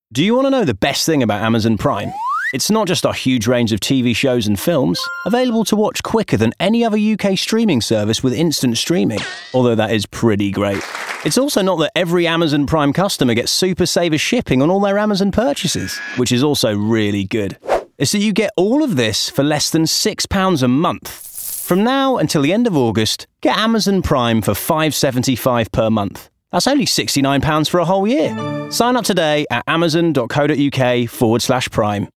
Do you want to know the best thing about Amazon Prime? It's not just our huge range of TV shows and films, available to watch quicker than any other UK streaming service with instant streaming, although that is pretty great. It's also not that every Amazon Prime customer gets super saver shipping on all their Amazon purchases, which is also really good. It's that you get all of this for less than £6 a month. From now until the end of August, get Amazon Prime for £5.75 per month. That's only £69 for a whole year. Sign up today at amazon.co.uk/prime.